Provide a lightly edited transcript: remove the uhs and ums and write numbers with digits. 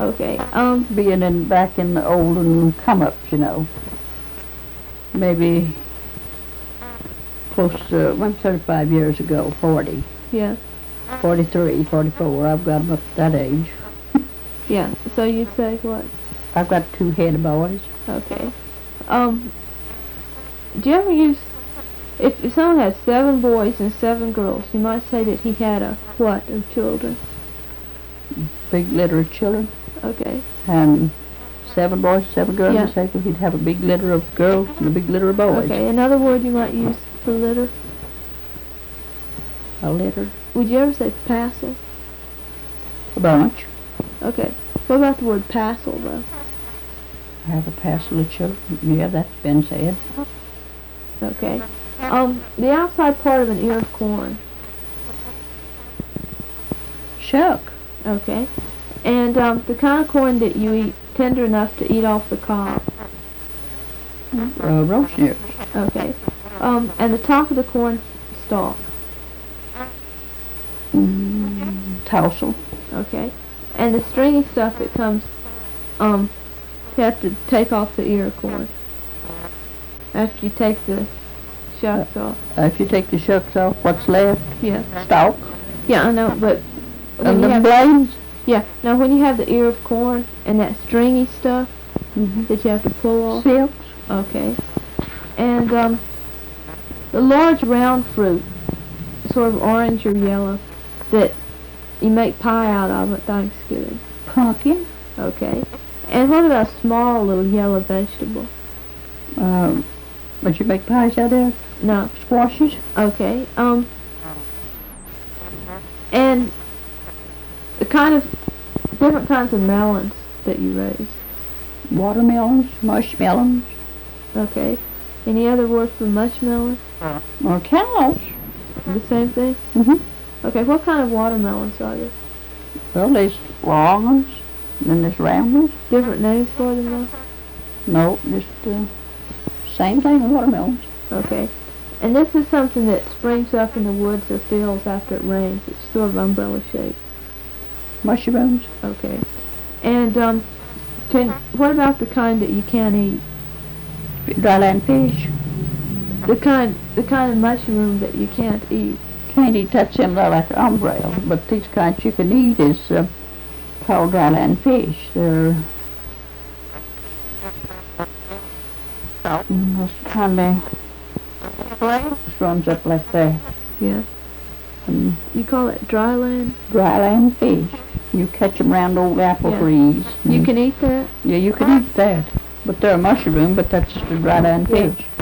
Okay. Being back in the olden come-ups, you know. Maybe close to, 35 years ago, 40. Yeah. 43, 44. I've got them up to that age. Yeah. So you'd say what? I've got 2 head of boys. Okay. Do you ever use, if someone had 7 boys and 7 girls, you might say that he had a what of children? Big litter of children. Okay. And 7 boys, 7 girls. Yeah. Say he'd have a big litter of girls and a big litter of boys. Okay. Another word you might use for litter? A litter. Would you ever say passel? A bunch. Okay. What about the word passel, though? Have a passel of children. Yeah, that's been said. Okay. The outside part of an ear of corn. Shuck. Okay. And the kind of corn that you eat tender enough to eat off the cob. Roast ears. Okay. And the top of the corn stalk. Tousle. Okay. And the stringy stuff that comes, you have to take off the ear of corn. After you take the shucks off. If you take the shucks off, what's left? Yeah. Stalk. Yeah, I know, but when And you the have, blades? yeah, now when you have the ear of corn and that stringy stuff that you have to pull off. Silks. Okay. And the large round fruit, sort of orange or yellow, that you make pie out of at Thanksgiving. Pumpkin. Okay. And what about a small little yellow vegetable? But you make pies out of? No. Squashes. Okay. And the different kinds of melons that you raise. Watermelons, mushmelons, Okay. Any other word for mushmelon? or cows. The same thing? Okay, what kind of watermelons are there? Well, there's long ones, and then there's round ones. Different names for them though? No, just same thing, watermelons. Okay. And this is something that springs up in the woods or fields after it rains. It's sort of umbrella shaped. Mushrooms. Okay. And what about the kind that you can't eat? Dryland fish. The kind of mushroom that you can't eat. Can't eat that similar like an umbrella, but these kinds you can eat is called dryland fish. They're kind of runs up like that. Yeah. And You call it dryland? dryland fish. You catch them round old apple Yeah. trees. You can eat that? Yeah, you can eat that. But they're a mushroom, but that's just a dryland Yeah. fish.